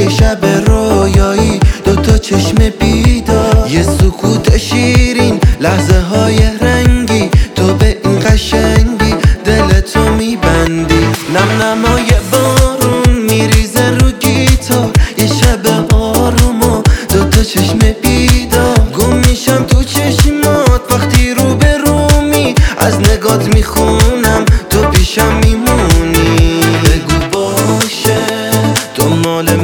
یه شب رویایی، دوتا چشم بیدار، یه سکوت شیرین، لحظه های رنگی. تو به این قشنگی دلتو میبندی. نم نمای بارون میریزه رو گیتار، یه شب آروم و دوتا چشم بیدار. گم میشم تو چشمات وقتی رو به رومی، از نگات میخونم تو پیشم میمونی. بگو باشه تو مال